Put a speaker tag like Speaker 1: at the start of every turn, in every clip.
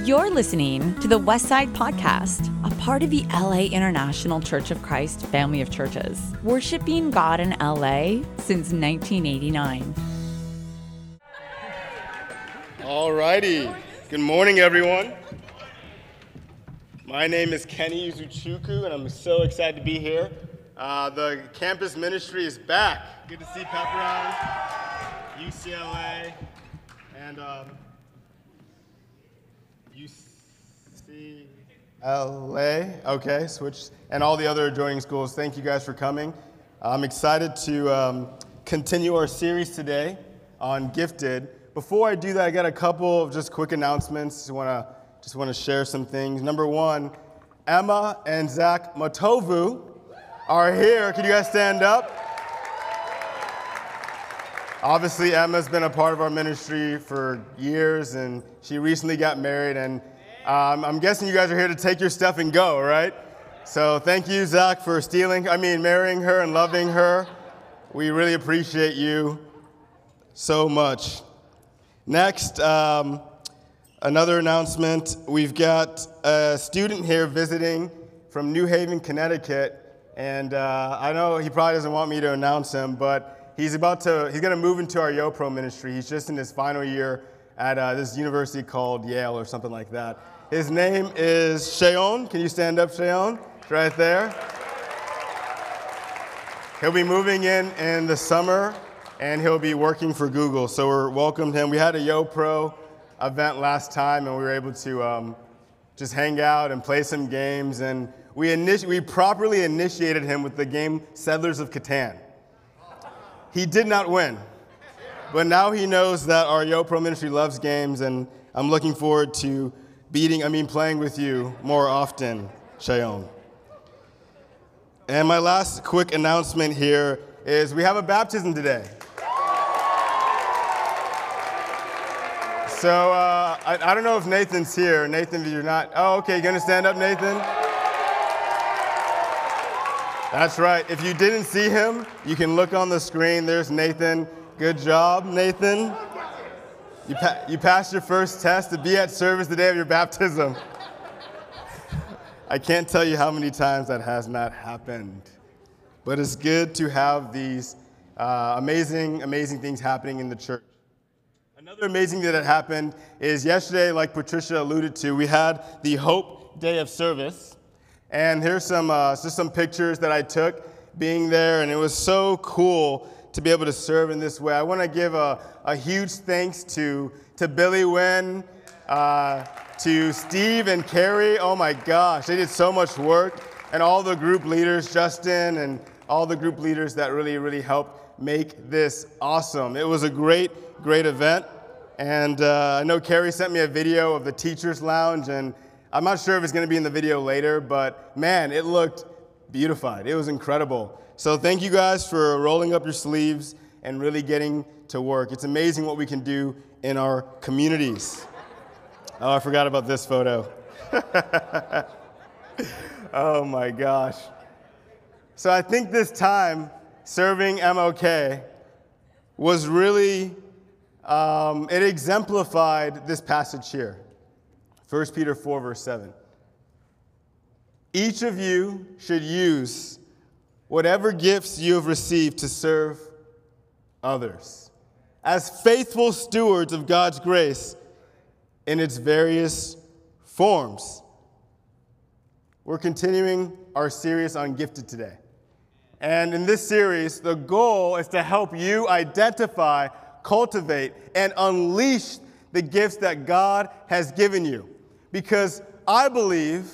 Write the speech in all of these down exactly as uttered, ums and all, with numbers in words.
Speaker 1: You're listening to the Westside Podcast, a part of the L A International Church of Christ family of churches, worshiping God in L A since nineteen eighty-nine.
Speaker 2: All righty. Good morning, everyone. My name is Kenny Uzuchukwu, and I'm so excited to be here. Uh, the campus ministry is back. Good to see Pepperdine, U C L A, and um, U C L A. Okay, switch. And all the other adjoining schools. Thank you guys for coming. I'm excited to um, continue our series today on Gifted. Before I do that, I got a couple of just quick announcements. Just want to just want to share some things. Number one, Emma and Zach Matovu are here. Can you guys stand up? Obviously, Emma's been a part of our ministry for years, and she recently got married, and um, I'm guessing you guys are here to take your stuff and go, right? So thank you, Zach, for stealing, I mean, marrying her and loving her. We really appreciate you so much. Next, um, another announcement. We've got a student here visiting from New Haven, Connecticut. And uh, I know he probably doesn't want me to announce him, but he's about to, he's going to move into our YoPro ministry. He's just in his final year at uh, this university called Yale or something like that. His name is Sheon. Can you stand up, Sheon? It's right there. He'll be moving in in the summer, and he'll be working for Google. So we're welcomed him. We had a YoPro event last time, and we were able to um, just hang out and play some games. And we initi- we properly initiated him with the game Settlers of Catan. He did not win, but now he knows that our YoPro ministry loves games, and I'm looking forward to beating, I mean, playing with you more often, Sheon. And my last quick announcement here is we have a baptism today. So uh, I, I don't know if Nathan's here. Nathan, if you're not, oh, okay, you gonna stand up, Nathan? That's right. If you didn't see him, you can look on the screen. There's Nathan. Good job, Nathan. You, pa- you passed your first test to be at service the day of your baptism. I can't tell you how many times that has not happened. But it's good to have these uh, amazing, amazing things happening in the church. Another amazing thing that happened is yesterday, like Patricia alluded to, we had the Hope Day of Service. And here's some uh, just some pictures that I took being there, and it was so cool to be able to serve in this way. I want to give a, a huge thanks to, to Billy Wynn, uh, to Steve and Carrie. Oh my gosh, they did so much work. And all the group leaders, Justin, and all the group leaders that really, really helped make this awesome. It was a great, great event. And uh, I know Carrie sent me a video of the Teachers Lounge, and I'm not sure if it's going to be in the video later, but man, it looked beautified. It was incredible. So thank you guys for rolling up your sleeves and really getting to work. It's amazing what we can do in our communities. Oh, I forgot about this photo. Oh my gosh. So I think this time serving M O K was really, um, it exemplified this passage here. First Peter four, verse seven. Each of you should use whatever gifts you have received to serve others as faithful stewards of God's grace in its various forms. We're continuing our series on Gifted today. And in this series, the goal is to help you identify, cultivate, and unleash the gifts that God has given you. Because I believe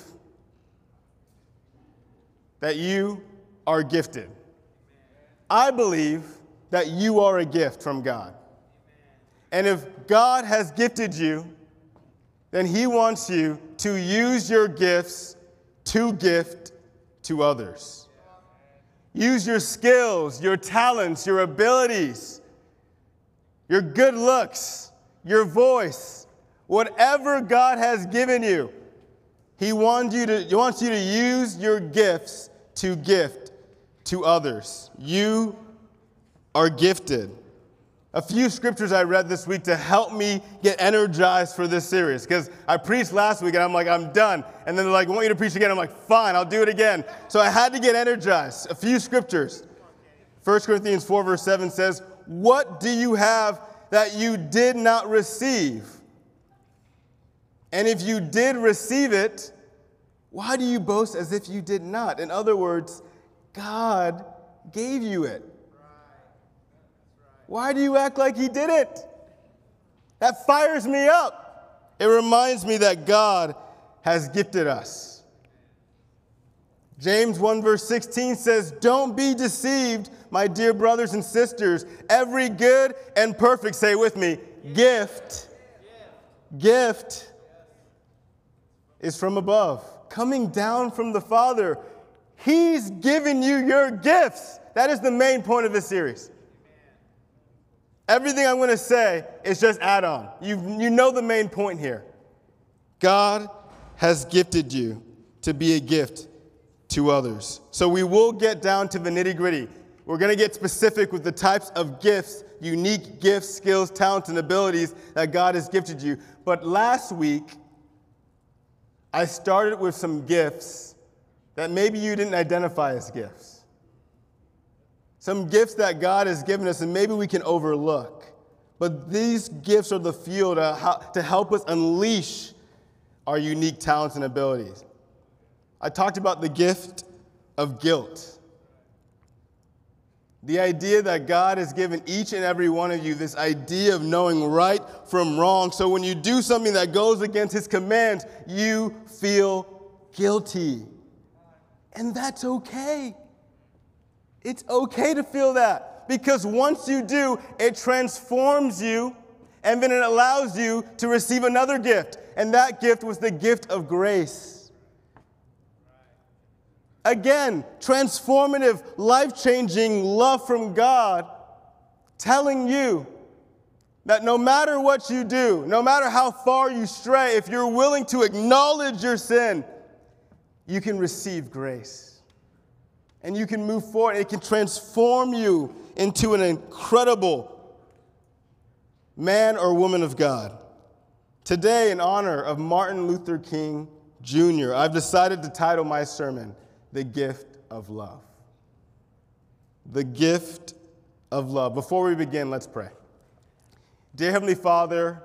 Speaker 2: that you are gifted. I believe that you are a gift from God. And if God has gifted you, then He wants you to use your gifts to gift to others. Use your skills, your talents, your abilities, your good looks, your voice, whatever God has given you. He wants you to, he wants you to use your gifts to gift to others. You are gifted. a few scriptures I read this week to help me get energized for this series. Because I preached last week and I'm like, I'm done. And then they're like, I want you to preach again. I'm like, fine, I'll do it again. So I had to get energized. A few scriptures. First Corinthians four verse seven says, what do you have that you did not receive? And if you did receive it, why do you boast as if you did not? In other words, God gave you it. Why do you act like he didn't? That fires me up. It reminds me that God has gifted us. James one verse sixteen says, don't be deceived, my dear brothers and sisters. Every good and perfect, say with me, gift, gift is from above, coming down from the Father. He's given you your gifts. That is the main point of this series. Everything I'm going to say is just add-on. You, you know the main point here. God has gifted you to be a gift to others. So we will get down to the nitty-gritty. We're going to get specific with the types of gifts, unique gifts, skills, talents, and abilities that God has gifted you. But last week, I started with some gifts that maybe you didn't identify as gifts. Some gifts that God has given us and maybe we can overlook. But these gifts are the fuel to, to help us unleash our unique talents and abilities. I talked about the gift of guilt. The idea that God has given each and every one of you this idea of knowing right from wrong. So when you do something that goes against his commands, you feel guilty. And that's okay. It's okay to feel that, because once you do, it transforms you, and then it allows you to receive another gift, and that gift was the gift of grace. Again, transformative, life-changing love from God, telling you that no matter what you do, no matter how far you stray, if you're willing to acknowledge your sin, you can receive grace. And you can move forward. It can transform you into an incredible man or woman of God. Today, in honor of Martin Luther King Junior, I've decided to title my sermon, The Gift of Love. The Gift of Love. Before we begin, let's pray. Dear Heavenly Father,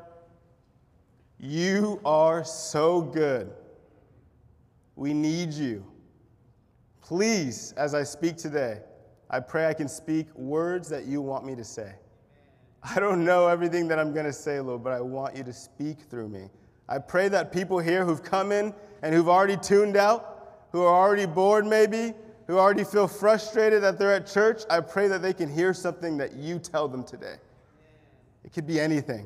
Speaker 2: you are so good. We need you. Please, as I speak today, I pray I can speak words that you want me to say. I don't know everything that I'm going to say, Lord, but I want you to speak through me. I pray that people here who've come in and who've already tuned out, who are already bored maybe, who already feel frustrated that they're at church, I pray that they can hear something that you tell them today. It could be anything.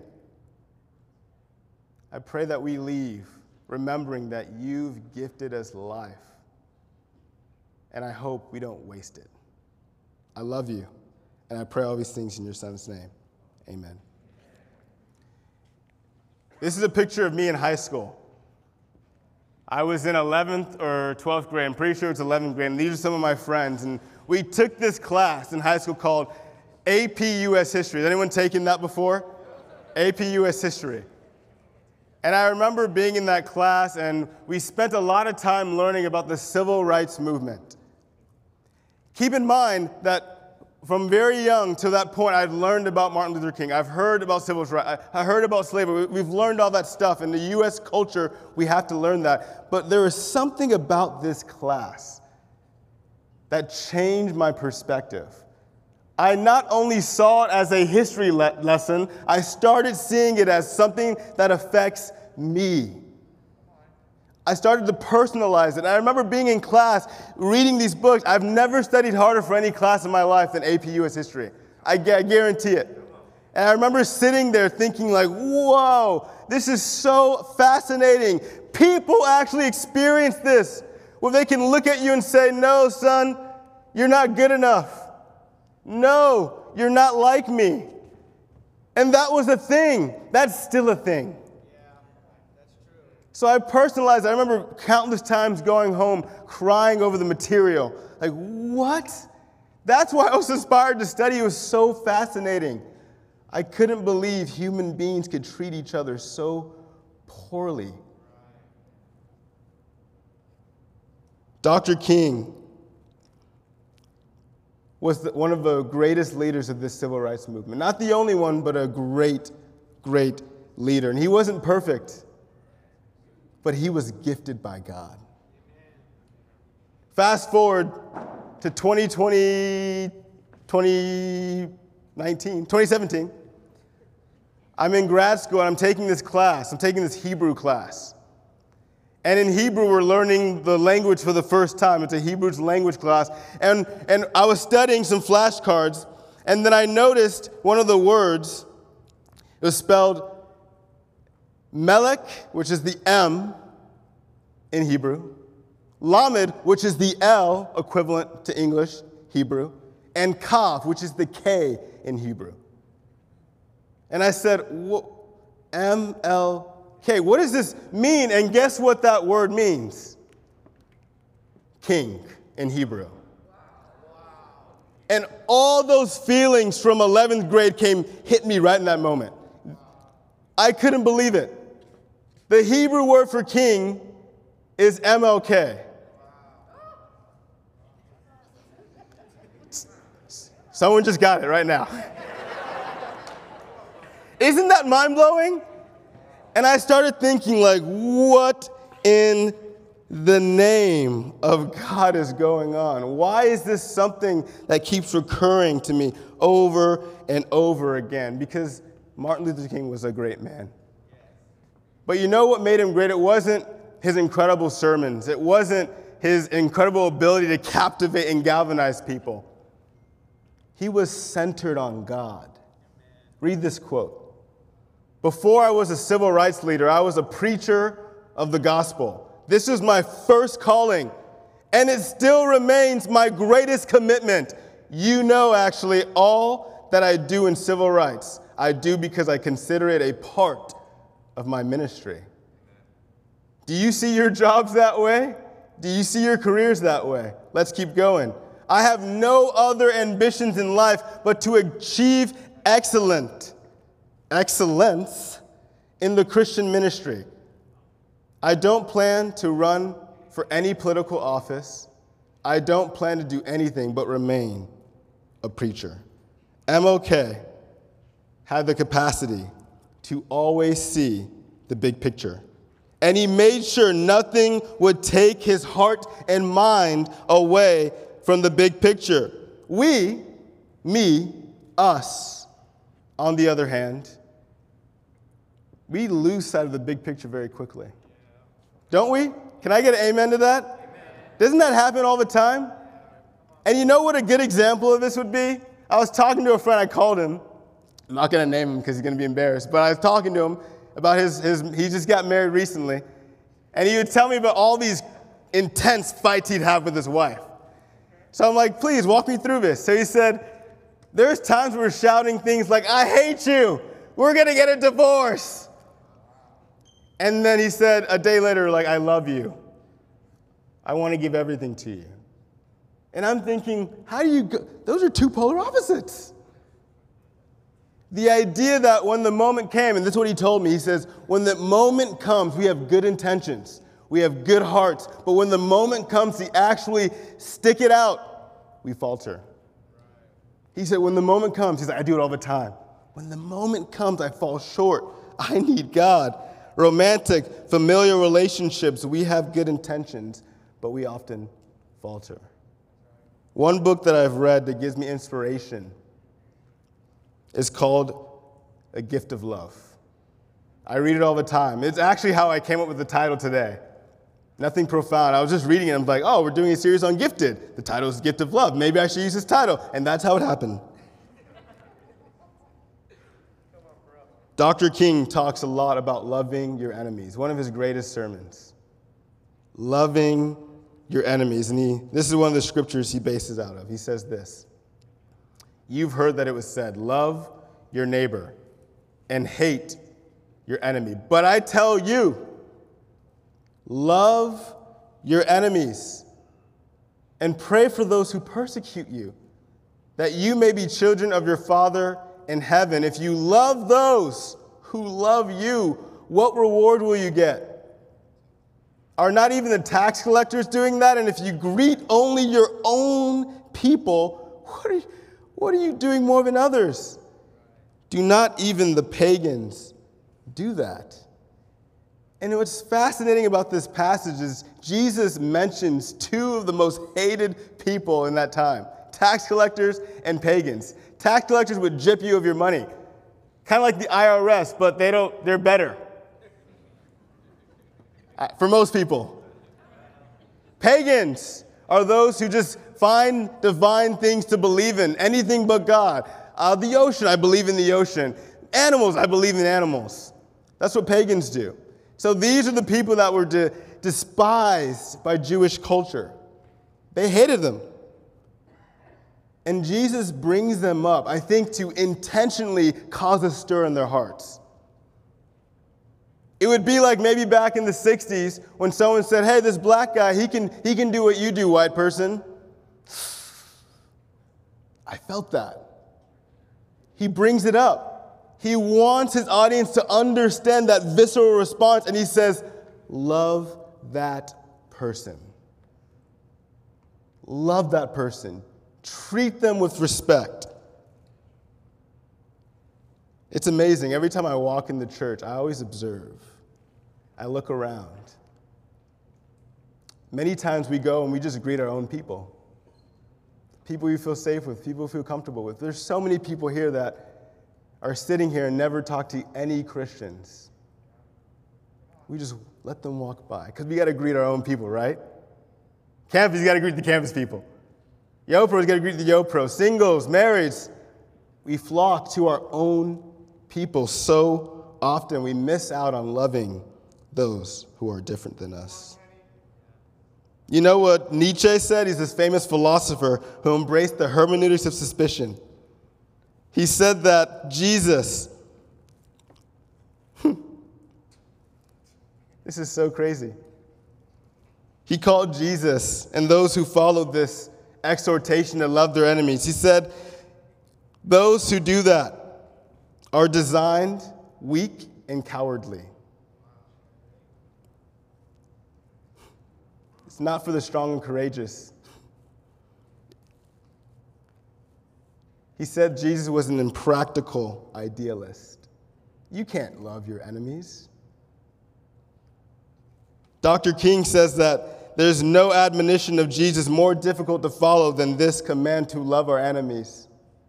Speaker 2: I pray that we leave remembering that you've gifted us life. And I hope we don't waste it. I love you, and I pray all these things in your Son's name. Amen. This is a picture of me in high school. I was in eleventh or twelfth grade. I'm pretty sure it's eleventh grade, and these are some of my friends. And we took this class in high school called A P U S History. Has anyone taken that before? A P U S History. And I remember being in that class, and we spent a lot of time learning about the civil rights movement. Keep in mind that from very young to that point, I'd learned about Martin Luther King. I've heard about civil rights. I heard about slavery. We've learned all that stuff. In the U S culture, we have to learn that. But there is something about this class that changed my perspective. I not only saw it as a history le- lesson, I started seeing it as something that affects me. I started to personalize it. I remember being in class, reading these books. I've never studied harder for any class in my life than A P U S History. I, I guarantee it. And I remember sitting there thinking like, whoa, this is so fascinating. People actually experience this, where they can look at you and say, no, son, you're not good enough. No, you're not like me. And that was a thing. That's still a thing. So I personalized. I remember countless times going home crying over the material. Like, what? That's why I was inspired to study. It was so fascinating. I couldn't believe human beings could treat each other so poorly. Doctor King was the, one of the greatest leaders of this civil rights movement. Not the only one, but a great, great leader. And he wasn't perfect, but he was gifted by God. Fast forward to twenty twenty, twenty nineteen, twenty seventeen. I'm in grad school and I'm taking this class. I'm taking this Hebrew class. And in Hebrew, we're learning the language for the first time. It's a Hebrew language class. And, and I was studying some flashcards, and then I noticed one of the words, it was spelled Melech, which is the M in Hebrew, Lamed, which is the L equivalent to English, Hebrew, and Kaf, which is the K in Hebrew. And I said, M L K, what does this mean? And guess what that word means? King in Hebrew. And all those feelings from eleventh grade came, hit me right in that moment. I couldn't believe it. The Hebrew word for king is M L K. Someone just got it right now. Isn't that mind-blowing? And I started thinking, like, what in the name of God is going on? Why is this something that keeps recurring to me over and over again? Because Martin Luther King was a great man. But you know what made him great? It wasn't his incredible sermons. It wasn't his incredible ability to captivate and galvanize people. He was centered on God. Read this quote. Before I was a civil rights leader, I was a preacher of the gospel. This was my first calling, and it still remains my greatest commitment. You know, actually, all that I do in civil rights, I do because I consider it a part of my ministry. Do you see your jobs that way? Do you see your careers that way? Let's keep going. I have no other ambitions in life but to achieve excellent excellence in the Christian ministry. I don't plan to run for any political office. I don't plan to do anything but remain a preacher. M L K had the capacity to always see the big picture. And he made sure nothing would take his heart and mind away from the big picture. We, me, us, on the other hand, we lose sight of the big picture very quickly. Don't we? Can I get an amen to that? Amen. Doesn't that happen all the time? And you know what a good example of this would be? I was talking to a friend, I called him. I'm not going to name him because he's going to be embarrassed, but I was talking to him about his, his, he just got married recently, and he would tell me about all these intense fights he'd have with his wife. So I'm like, please walk me through this. So he said, there's times we're shouting things like, I hate you, we're going to get a divorce. And then he said a day later, like, I love you. I want to give everything to you. And I'm thinking, how do you go? Those are two polar opposites. The idea that when the moment came, and this is what he told me, he says, when the moment comes, we have good intentions, we have good hearts, but when the moment comes to actually stick it out, we falter. He said, when the moment comes, he's like, I do it all the time. When the moment comes, I fall short. I need God. Romantic, familiar relationships, we have good intentions, but we often falter. One book that I've read that gives me inspiration is called A Gift of Love. I read it all the time. It's actually how I came up with the title today. Nothing profound. I was just reading it and I'm like, oh, we're doing a series on gifted. The title is Gift of Love. Maybe I should use this title. And that's how it happened. Doctor King talks a lot about loving your enemies. One of his greatest sermons. Loving your enemies. And he, this is one of the scriptures he bases out of. He says this. You've heard that it was said, love your neighbor and hate your enemy. But I tell you, love your enemies and pray for those who persecute you, that you may be children of your Father in heaven. If you love those who love you, what reward will you get? Are not even the tax collectors doing that? And if you greet only your own people, what are you, what are you doing more than others? Do not even the pagans do that? And what's fascinating about this passage is Jesus mentions two of the most hated people in that time, tax collectors and pagans. Tax collectors would gyp you of your money, kind of like the I R S, but they don't, they're better. For most people. Pagans are those who just find divine things to believe in, anything but God. Uh, the ocean, I believe in the ocean. Animals, I believe in animals. That's what pagans do. So these are the people that were de- despised by Jewish culture. They hated them. And Jesus brings them up, I think, to intentionally cause a stir in their hearts. It would be like maybe back in the sixties when someone said, hey, this black guy, he can, he can do what you do, white person. I felt that. He brings it up. He wants his audience to understand that visceral response, and he says, love that person. Love that person. Treat them with respect. It's amazing. Every time I walk in the church, I always observe. I look around. Many times we go and we just greet our own people. People we feel safe with, people we feel comfortable with. There's so many people here that are sitting here and never talk to any Christians. We just let them walk by because we got to greet our own people, right? Campus, got to greet the campus people. YoPros got to greet the YoPros. Singles, marrieds, we flock to our own people so often. We miss out on loving those who are different than us. You know what Nietzsche said? He's this famous philosopher who embraced the hermeneutics of suspicion. He said that Jesus, this is so crazy. He called Jesus and those who followed this exhortation to love their enemies. He said, those who do that are designed weak and cowardly. It's not for the strong and courageous. He said Jesus was an impractical idealist. You can't love your enemies. Doctor King says that there's no admonition of Jesus more difficult to follow than this command to love our enemies.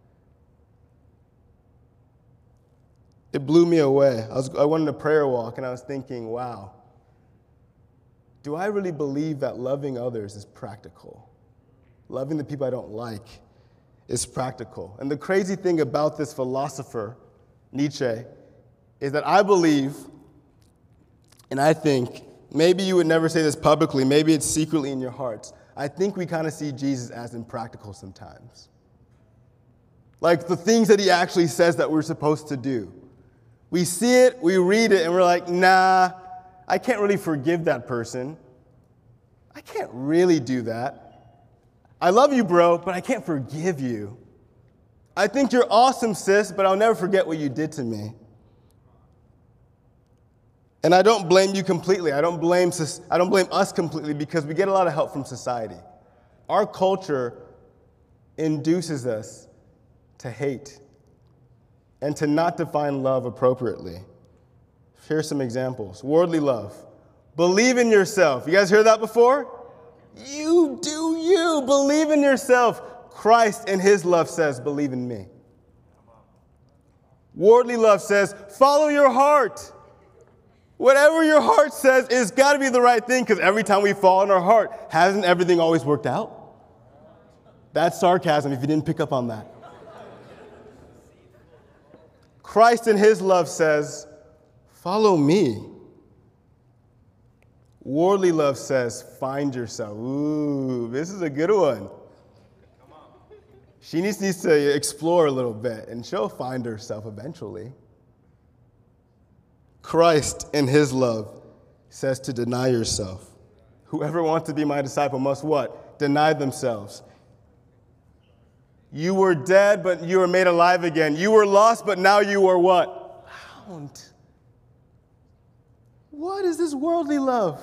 Speaker 2: It blew me away. I, was, I went on a prayer walk and I was thinking, wow, do I really believe that loving others is practical? Loving the people I don't like is practical. And the crazy thing about this philosopher, Nietzsche, is that I believe, and I think, maybe you would never say this publicly, maybe it's secretly in your hearts, I think we kind of see Jesus as impractical sometimes. Like the things that he actually says that we're supposed to do. We see it, we read it, and we're like, nah, I can't really forgive that person. I can't really do that. I love you, bro, but I can't forgive you. I think you're awesome, sis, but I'll never forget what you did to me. And I don't blame you completely. I don't blame, I don't blame us completely because we get a lot of help from society. Our culture induces us to hate and to not define love appropriately. Here's some examples. Worldly love. Believe in yourself. You guys heard that before? You do you. Believe in yourself. Christ in his love says, believe in me. Worldly love says, follow your heart. Whatever your heart says, it's got to be the right thing because every time we fall in our heart, hasn't everything always worked out? That's sarcasm if you didn't pick up on that. Christ in his love says, follow me. Worldly love says, find yourself. Ooh, this is a good one. She needs, needs to explore a little bit, and she'll find herself eventually. Christ in his love says to deny yourself. Whoever wants to be my disciple must what? Deny themselves. You were dead, but you were made alive again. You were lost, but now you are what? Found. What is this worldly love?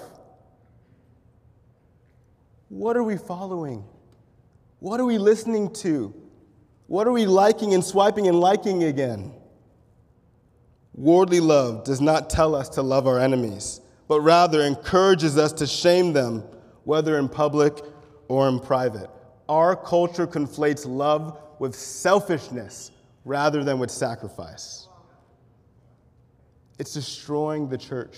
Speaker 2: What are we following? What are we listening to? What are we liking and swiping and liking again? Worldly love does not tell us to love our enemies, but rather encourages us to shame them, whether in public or in private. Our culture conflates love with selfishness rather than with sacrifice. It's destroying the church.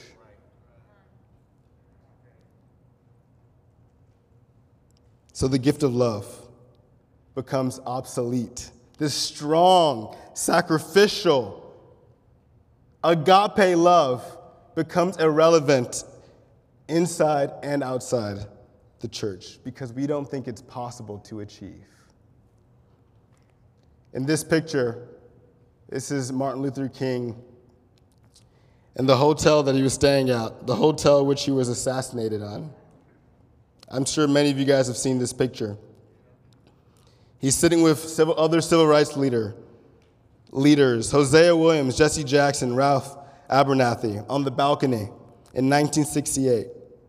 Speaker 2: So the gift of love becomes obsolete. This strong, sacrificial, agape love becomes irrelevant inside and outside the church because we don't think it's possible to achieve. In this picture, this is Martin Luther King and the hotel that he was staying at, the hotel which he was assassinated on. I'm sure many of you guys have seen this picture. He's sitting with civil, other civil rights leader, leaders, Hosea Williams, Jesse Jackson, Ralph Abernathy, on the balcony in nineteen sixty-eight.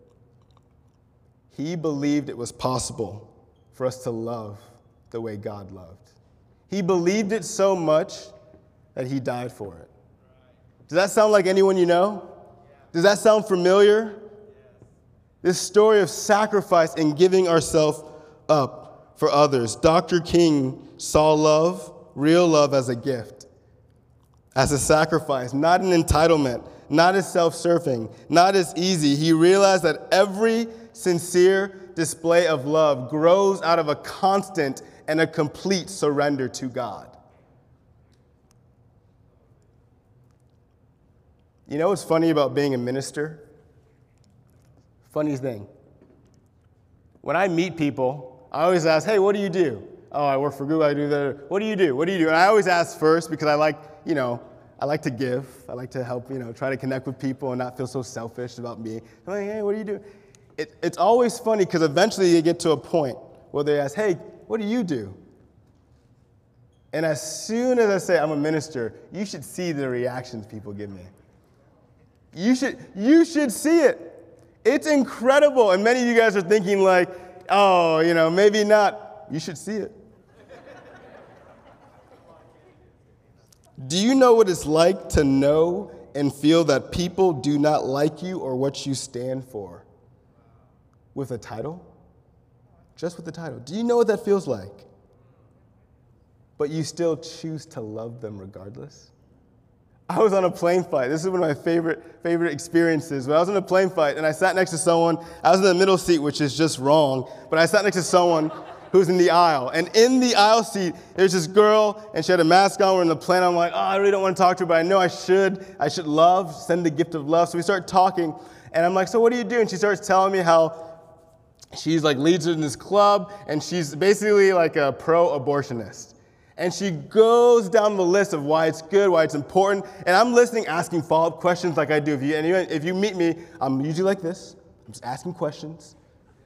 Speaker 2: He believed it was possible for us to love the way God loved. He believed it so much that he died for it. Does that sound like anyone you know? Does that sound familiar? This story of sacrifice and giving ourselves up for others. Doctor King saw love, real love, as a gift, as a sacrifice, not an entitlement, not as self-serving, not as easy. He realized that every sincere display of love grows out of a constant and a complete surrender to God. You know what's funny about being a minister? Funny thing. When I meet people, I always ask, hey, what do you do? Oh, I work for Google, I do that. What do you do? What do you do? And I always ask first because I like, you know, I like to give. I like to help, you know, try to connect with people and not feel so selfish about me. I'm like, hey, what do you do? It, it's always funny because eventually you get to a point where they ask, hey, what do you do? And as soon as I say I'm a minister, you should see the reactions people give me. You should, you should see it. It's incredible. And many of you guys are thinking like, oh, you know, maybe not. You should see it. Do you know what it's like to know and feel that people do not like you or what you stand for? With a title? Just with the title. Do you know what that feels like? But you still choose to love them regardless? I was on a plane flight. This is one of my favorite favorite experiences. When I was on a plane flight and I sat next to someone, I was in the middle seat, which is just wrong, but I sat next to someone who's in the aisle. And in the aisle seat, there's this girl, and she had a mask on. We're in the plane. I'm like, oh, I really don't want to talk to her, but I know I should. I should love, send the gift of love. So we start talking, and I'm like, so what do you do? And she starts telling me how she's like leads in this club, and she's basically like a pro-abortionist. And she goes down the list of why it's good, why it's important. And I'm listening, asking follow-up questions like I do. If you, and even if you meet me, I'm usually like this. I'm just asking questions.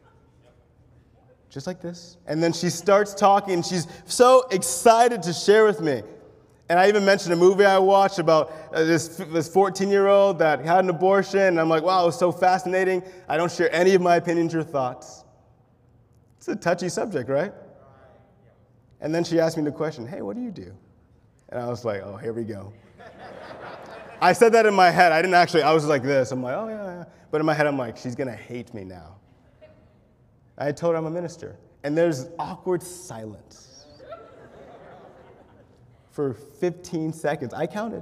Speaker 2: Just like this. And then she starts talking, and she's so excited to share with me. And I even mentioned a movie I watched about uh, this this fourteen-year-old that had an abortion. And I'm like, wow, it was so fascinating. I don't share any of my opinions or thoughts. It's a touchy subject, right? And then she asked me the question, hey, what do you do? And I was like, oh, here we go. I said that in my head. I didn't actually, I was like this. I'm like, oh, yeah, yeah. But in my head, I'm like, she's going to hate me now. I told her I'm a minister. And there's awkward silence for fifteen seconds. I counted.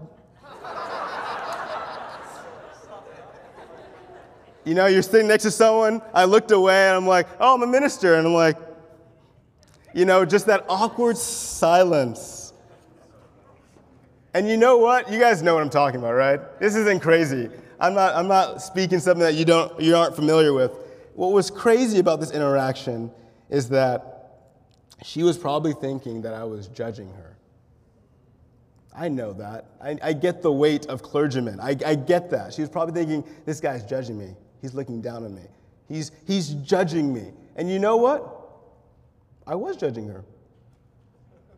Speaker 2: You know, you're sitting next to someone. I looked away, and I'm like, oh, I'm a minister. And I'm like, you know, just that awkward silence. And you know what? You guys know what I'm talking about, right? This isn't crazy. I'm not, I'm not speaking something that you don't, you aren't familiar with. What was crazy about this interaction is that she was probably thinking that I was judging her. I know that. I, I get the weight of clergymen. I, I get that. She was probably thinking, this guy's judging me. He's looking down on me. He's, he's judging me. And you know what? I was judging her.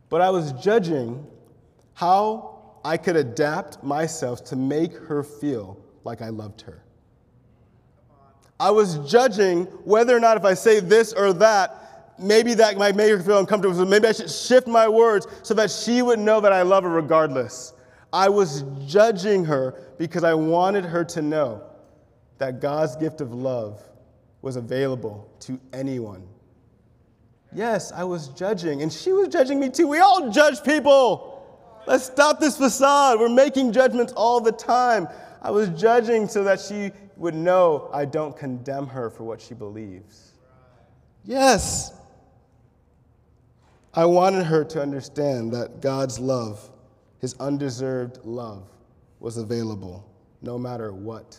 Speaker 2: but I was judging how I could adapt myself to make her feel like I loved her. I was judging whether or not if I say this or that, maybe that might make her feel uncomfortable, so maybe I should shift my words so that she would know that I love her regardless. I was judging her because I wanted her to know that God's gift of love was available to anyone. Yes, I was judging, and she was judging me too. We all judge people. Let's stop this facade. We're making judgments all the time. I was judging so that she would know I don't condemn her for what she believes. Yes. I wanted her to understand that God's love, his undeserved love, was available no matter what.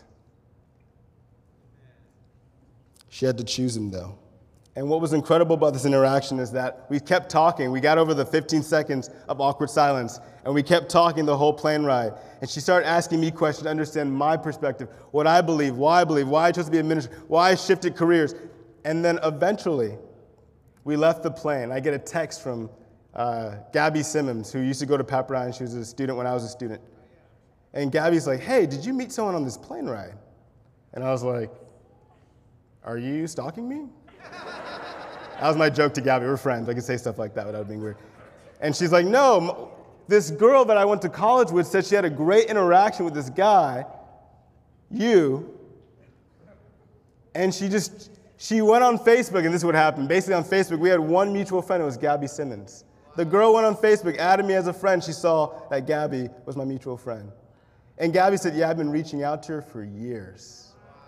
Speaker 2: She had to choose him, though. And what was incredible about this interaction is that we kept talking. We got over the fifteen seconds of awkward silence, and we kept talking the whole plane ride. And she started asking me questions to understand my perspective, what I believe, why I believe, why I chose to be a minister, why I shifted careers. And then eventually, we left the plane. I get a text from uh, Gabby Simmons, who used to go to Pap Ryan. She was a student when I was a student. And Gabby's like, hey, did you meet someone on this plane ride? And I was like, are you stalking me? That was my joke to Gabby. We're friends. I could say stuff like that without being weird. And she's like, no, this girl that I went to college with said she had a great interaction with this guy, you, and she just, she went on Facebook, and this is what happened. Basically on Facebook, we had one mutual friend. It was Gabby Simmons. The girl went on Facebook, added me as a friend. She saw that Gabby was my mutual friend. And Gabby said, yeah, I've been reaching out to her for years.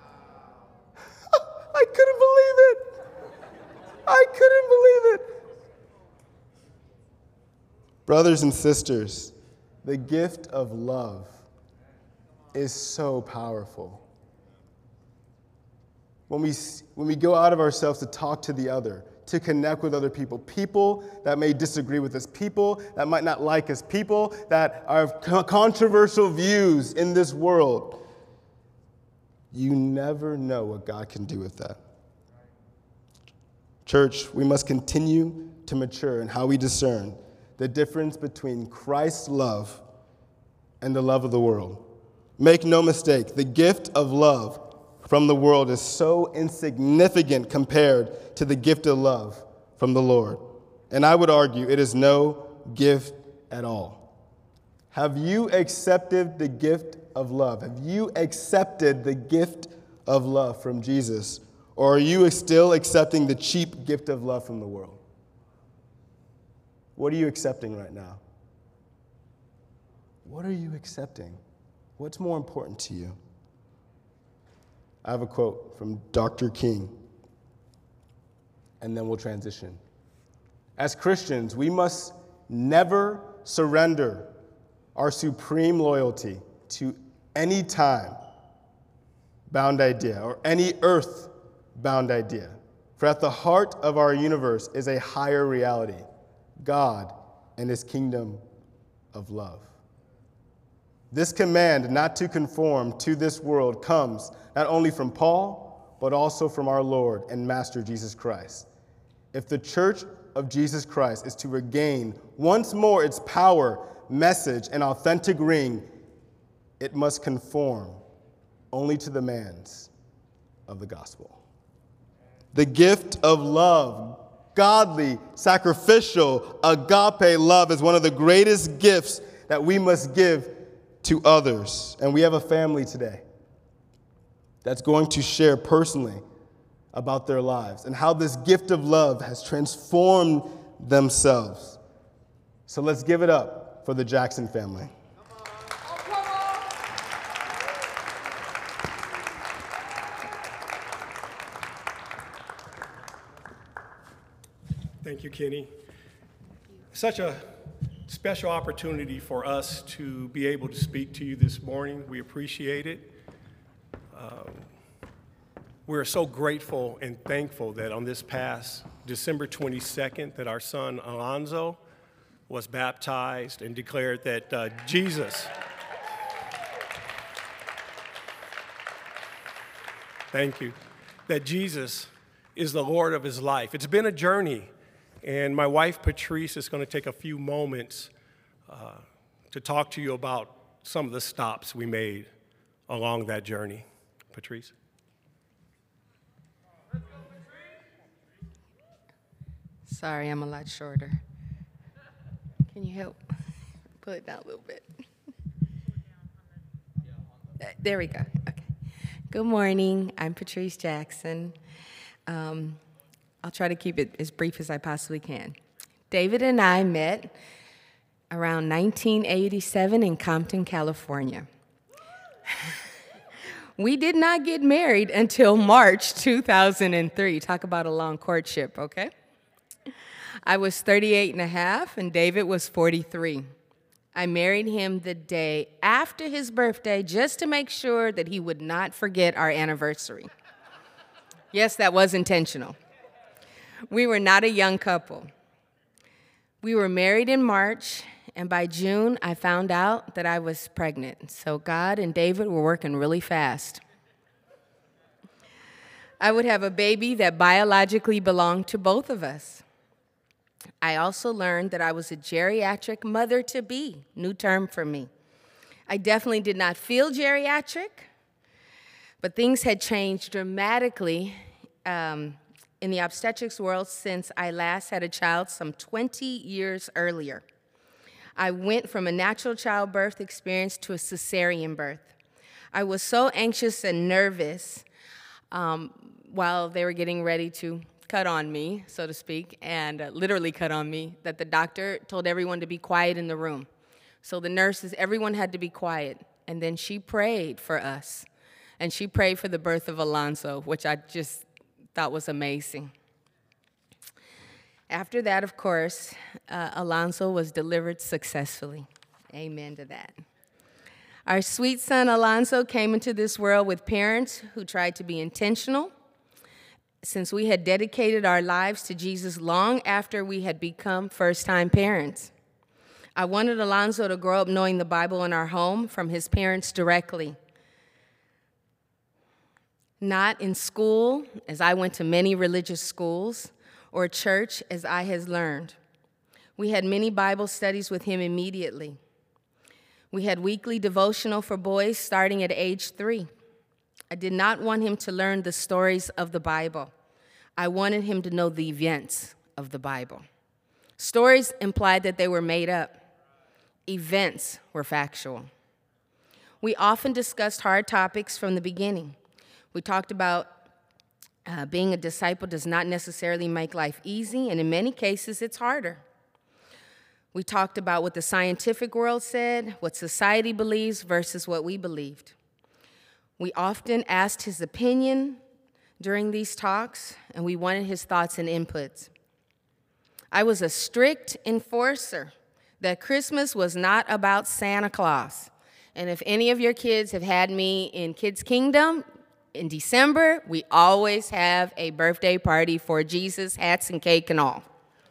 Speaker 2: I couldn't believe it. I couldn't believe it. Brothers and sisters, the gift of love is so powerful. When we, when we go out of ourselves to talk to the other, to connect with other people, people that may disagree with us, people that might not like us, people that have controversial views in this world, you never know what God can do with that. Church, we must continue to mature in how we discern the difference between Christ's love and the love of the world. Make no mistake, the gift of love from the world is so insignificant compared to the gift of love from the Lord. And I would argue it is no gift at all. Have you accepted the gift of love? Have you accepted the gift of love from Jesus? Or are you still accepting the cheap gift of love from the world? What are you accepting right now? What are you accepting? What's more important to you? I have a quote from Doctor King, and then we'll transition. As Christians, we must never surrender our supreme loyalty to any time-bound idea or any earth bound idea. For at the heart of our universe is a higher reality, God and his kingdom of love. This command not to conform to this world comes not only from Paul, but also from our Lord and Master Jesus Christ. If the church of Jesus Christ is to regain once more its power, message, and authentic ring, it must conform only to the demands of the gospel. The gift of love, godly, sacrificial, agape love is one of the greatest gifts that we must give to others. And we have a family today that's going to share personally about their lives and how this gift of love has transformed themselves. So let's give it up for the Jackson family.
Speaker 3: Thank you, Kenny. Such a special opportunity for us to be able to speak to you this morning. We appreciate it. Um, we're so grateful and thankful that on this past December twenty-second, that our son Alonzo was baptized and declared that uh, Jesus, thank you, that Jesus is the Lord of his life. It's been a journey. And my wife, Patrice, is going to take a few moments uh, to talk to you about some of the stops we made along that journey. Patrice?
Speaker 4: Sorry, I'm a lot shorter. Can you help pull it down a little bit? There we go. Okay. Good morning. I'm Patrice Jackson. Um, I'll try to keep it as brief as I possibly can. David and I met around nineteen eighty-seven in Compton, California. We did not get married until March two thousand three. Talk about a long courtship, okay? I was thirty-eight and a half, and David was forty-three. I married him the day after his birthday just to make sure that he would not forget our anniversary. Yes, that was intentional. We were not a young couple. We were married in March, and by June, I found out that I was pregnant. So God and David were working really fast. I would have a baby that biologically belonged to both of us. I also learned that I was a geriatric mother-to-be, new term for me. I definitely did not feel geriatric, but things had changed dramatically um, in the obstetrics world since I last had a child some twenty years earlier. I went from a natural childbirth experience to a cesarean birth. I was so anxious and nervous um, while they were getting ready to cut on me, so to speak, and uh, literally cut on me, that the doctor told everyone to be quiet in the room. So the nurses, everyone had to be quiet. And then she prayed for us. And she prayed for the birth of Alonzo, which I just thought was amazing. After that, of course, uh, Alonzo was delivered successfully. Amen to that. Our sweet son, Alonzo, came into this world with parents who tried to be intentional, since we had dedicated our lives to Jesus long after we had become first-time parents. I wanted Alonzo to grow up knowing the Bible in our home from his parents directly. Not in school, as I went to many religious schools, or church, as I has learned. We had many Bible studies with him immediately. We had weekly devotional for boys starting at age three. I did not want him to learn the stories of the Bible. I wanted him to know the events of the Bible. Stories implied that they were made up. Events were factual. We often discussed hard topics from the beginning. We talked about uh, being a disciple does not necessarily make life easy, and in many cases, it's harder. We talked about what the scientific world said, what society believes versus what we believed. We often asked his opinion during these talks, and we wanted his thoughts and inputs. I was a strict enforcer that Christmas was not about Santa Claus. And if any of your kids have had me in Kids Kingdom, in December, we always have a birthday party for Jesus, hats and cake and all.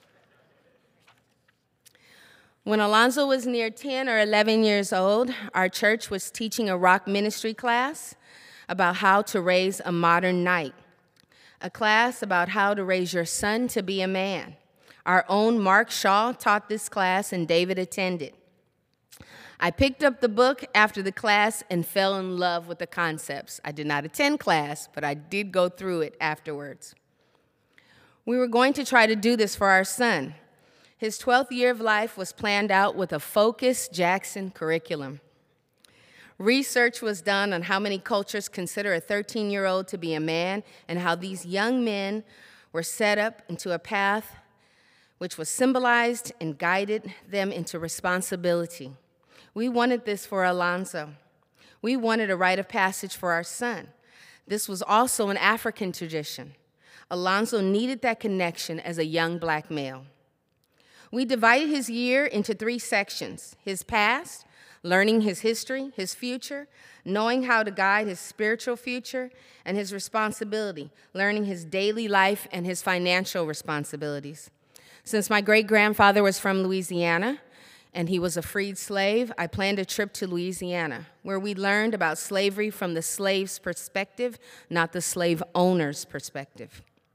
Speaker 4: When Alonzo was near ten or eleven years old, our church was teaching a rock ministry class about how to raise a modern knight, a class about how to raise your son to be a man. Our own Mark Shaw taught this class, and David attended. I picked up the book after the class and fell in love with the concepts. I did not attend class, but I did go through it afterwards. We were going to try to do this for our son. His twelfth year of life was planned out with a focused Jackson curriculum. Research was done on how many cultures consider a thirteen-year-old to be a man and how these young men were set up into a path which was symbolized and guided them into responsibility. We wanted this for Alonzo. We wanted a rite of passage for our son. This was also an African tradition. Alonzo needed that connection as a young black male. We divided his year into three sections: his past, learning his history, his future, knowing how to guide his spiritual future, and his responsibility, learning his daily life and his financial responsibilities. Since my great-grandfather was from Louisiana, and he was a freed slave, I planned a trip to Louisiana, where we learned about slavery from the slave's perspective, not the slave owner's perspective.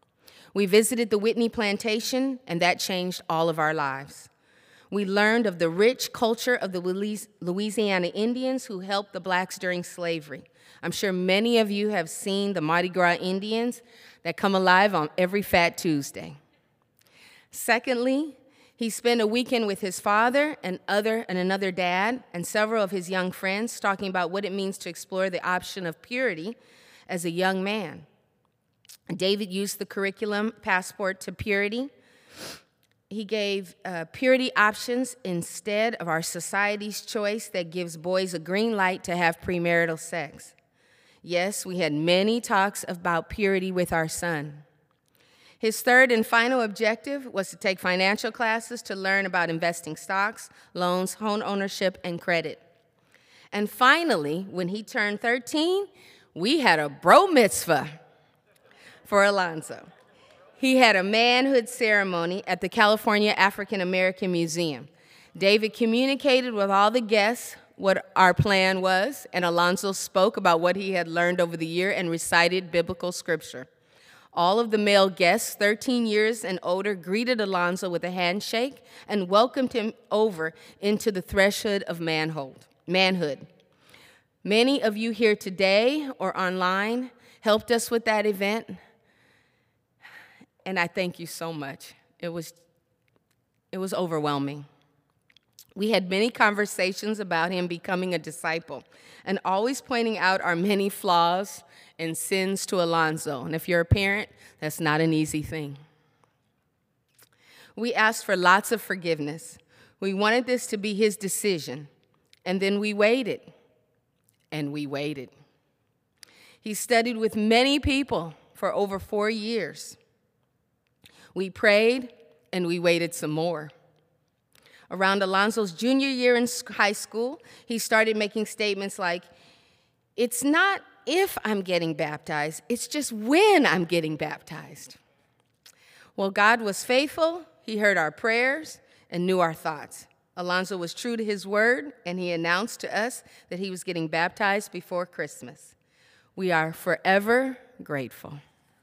Speaker 4: We visited the Whitney Plantation, and that changed all of our lives. We learned of the rich culture of the Louisiana Indians who helped the blacks during slavery. I'm sure many of you have seen the Mardi Gras Indians that come alive on every Fat Tuesday. Secondly, he spent a weekend with his father and, other, and another dad and several of his young friends talking about what it means to explore the option of purity as a young man. David used the curriculum Passport to Purity. He gave uh, purity options instead of our society's choice that gives boys a green light to have premarital sex. Yes, we had many talks about purity with our son. His third and final objective was to take financial classes to learn about investing stocks, loans, home ownership, and credit. And finally, when he turned thirteen, we had a bro mitzvah for Alonzo. He had a manhood ceremony at the California African American Museum. David communicated with all the guests what our plan was, and Alonzo spoke about what he had learned over the year and recited biblical scripture. All of the male guests, thirteen years and older, greeted Alonzo with a handshake and welcomed him over into the threshold of manhood. Many of you here today or online helped us with that event, and I thank you so much. It was, it was overwhelming. We had many conversations about him becoming a disciple and always pointing out our many flaws and sins to Alonzo. And if you're a parent, that's not an easy thing. We asked for lots of forgiveness. We wanted this to be his decision. And then we waited, and we waited. He studied with many people for over four years. We prayed, and we waited some more. Around Alonzo's junior year in high school, he started making statements like, "It's not if I'm getting baptized, it's just when I'm getting baptized." Well, God was faithful. He heard our prayers and knew our thoughts. Alonzo was true to his word, and he announced to us that he was getting baptized before Christmas. We are forever grateful.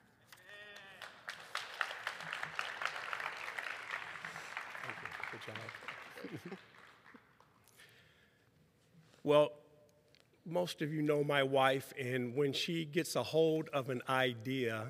Speaker 3: Well, most of you know my wife, and when she gets a hold of an idea,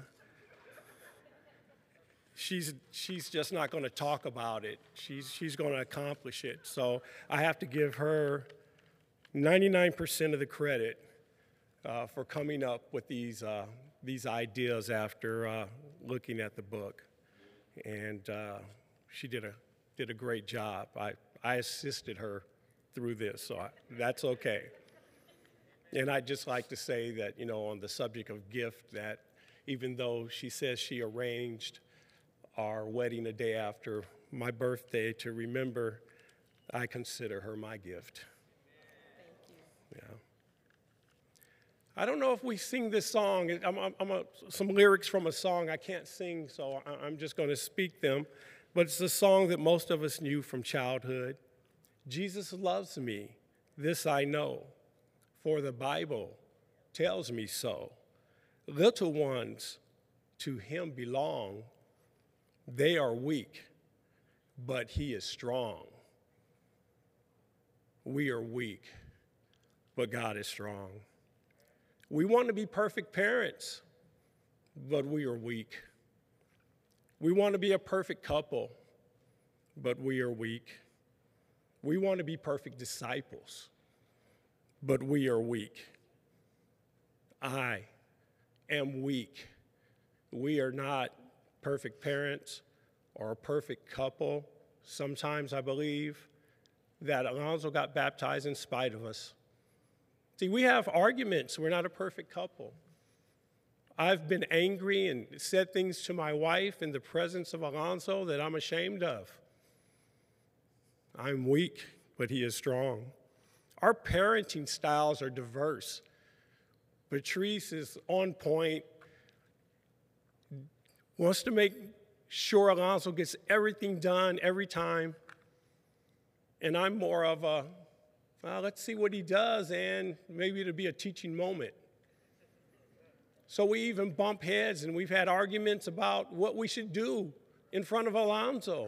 Speaker 3: she's she's just not going to talk about it. She's she's going to accomplish it. So I have to give her ninety-nine percent of the credit uh, for coming up with these uh, these ideas after uh, looking at the book, and uh, she did a did a great job. I I assisted her through this, so I, that's okay. And I'd just like to say that, you know, on the subject of gift, that even though she says she arranged our wedding a day after my birthday to remember, I consider her my gift. Thank you. Yeah. I don't know if we sing this song. I'm, I'm, I'm a, some lyrics from a song I can't sing, so I'm just going to speak them. But it's a song that most of us knew from childhood. Jesus loves me, this I know, for the Bible tells me so. Little ones to him belong. They are weak, but he is strong. We are weak, but God is strong. We want to be perfect parents, but we are weak. We want to be a perfect couple, but we are weak. We want to be perfect disciples, but we are weak. I am weak. We are not perfect parents or a perfect couple. Sometimes I believe that Alonzo got baptized in spite of us. See, we have arguments. We're not a perfect couple. I've been angry and said things to my wife in the presence of Alonzo that I'm ashamed of. I'm weak, but he is strong. Our parenting styles are diverse. Patrice is on point, wants to make sure Alonzo gets everything done every time. And I'm more of a, well, let's see what he does, and maybe it'll be a teaching moment. So we even bump heads, and we've had arguments about what we should do in front of Alonzo.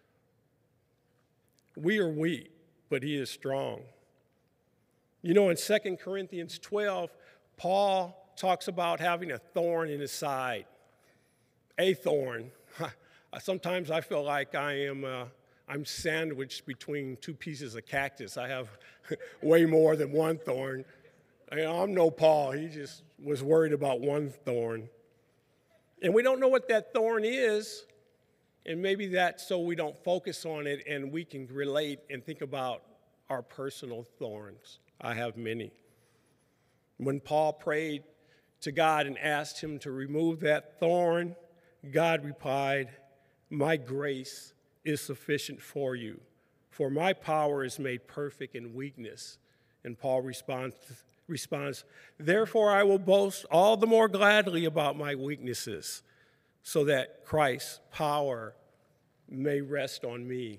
Speaker 3: We are weak, but he is strong. You know, in Second Corinthians twelve, Paul talks about having a thorn in his side. A thorn. Sometimes I feel like I am uh, I'm sandwiched between two pieces of cactus. I have way more than one thorn. I mean, I'm no Paul. He just was worried about one thorn. And we don't know what that thorn is, and maybe that's so we don't focus on it and we can relate and think about our personal thorns. I have many. When Paul prayed to God and asked him to remove that thorn, God replied, "My grace is sufficient for you, for my power is made perfect in weakness." And Paul responds, responds, "Therefore I will boast all the more gladly about my weaknesses, so that Christ's power may rest on me."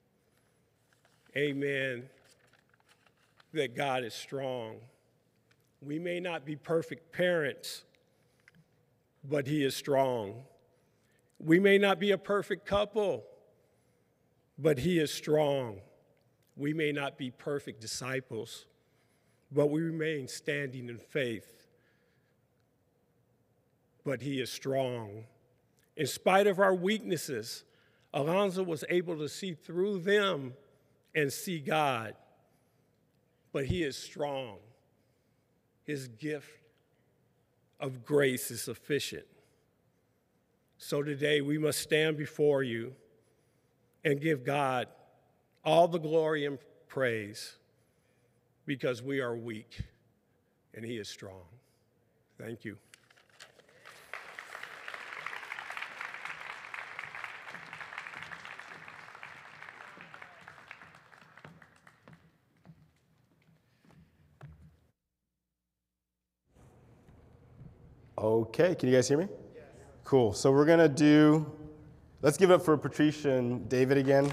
Speaker 3: Amen. That God is strong. We may not be perfect parents, but he is strong. We may not be a perfect couple, but he is strong. We may not be perfect disciples, but we remain standing in faith. But he is strong. In spite of our weaknesses, Alonzo was able to see through them and see God. But he is strong. His gift of grace is sufficient. So today we must stand before you and give God all the glory and praise, because we are weak and he is strong. Thank you.
Speaker 2: Okay, can you guys hear me? Yes. Cool. So we're going to do, let's give it up for Patricia and David again.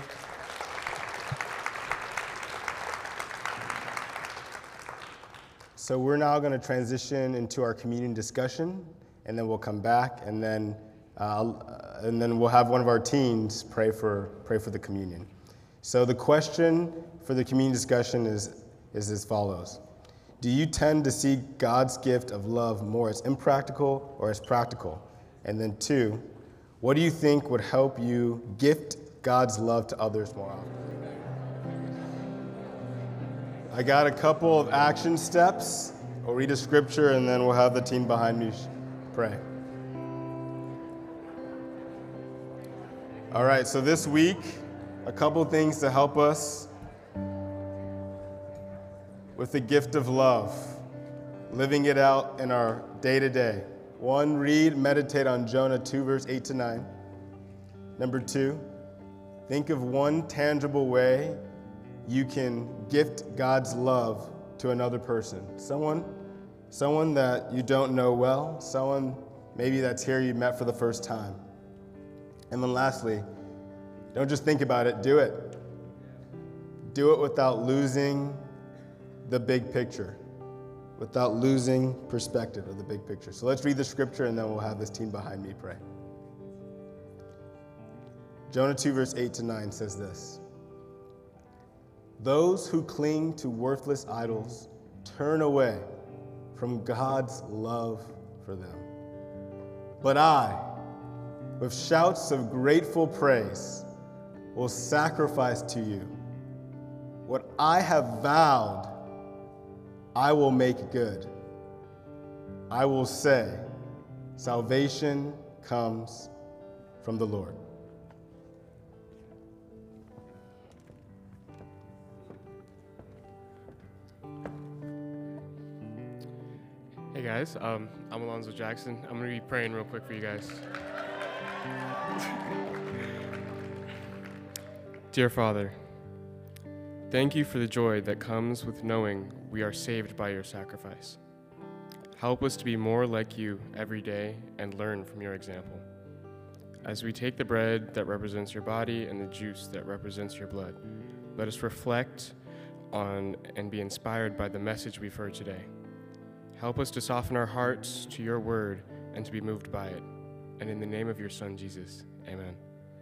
Speaker 2: So we're now going to transition into our communion discussion, and then we'll come back, and then uh, and then we'll have one of our teens pray for pray for the communion. So the question for the communion discussion is is as follows: do you tend to see God's gift of love more as impractical or as practical? And then two, what do you think would help you gift God's love to others more often? I got a couple of action steps. I'll read a scripture, and then we'll have the team behind me pray. All right, so this week, a couple things to help us with the gift of love, living it out in our day-to-day. One, read, meditate on Jonah two, verse eight to nine. Number two, think of one tangible way you can gift God's love to another person. Someone, someone that you don't know well, someone maybe that's here you met for the first time. And then lastly, don't just think about it, do it. Do it without losing the big picture, without losing perspective of the big picture. So let's read the scripture, and then we'll have this team behind me pray. Jonah two, verse eight to nine says this: "Those who cling to worthless idols turn away from God's love for them. But I, with shouts of grateful praise, will sacrifice to you. What I have vowed, I will make good. I will say, salvation comes from the Lord."
Speaker 5: Hey guys, um, I'm Alonzo Jackson. I'm going to be praying real quick for you guys. Dear Father, thank you for the joy that comes with knowing we are saved by your sacrifice. Help us to be more like you every day and learn from your example. As we take the bread that represents your body and the juice that represents your blood, let us reflect on and be inspired by the message we've heard today. Help us to soften our hearts to your word and to be moved by it. And in the name of your Son, Jesus, amen.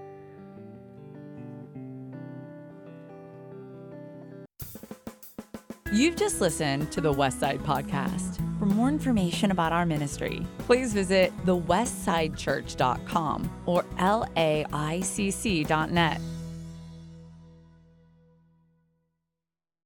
Speaker 1: You've just listened to the Westside Podcast. For more information about our ministry, please visit the westside church dot com or L A I C C dot net.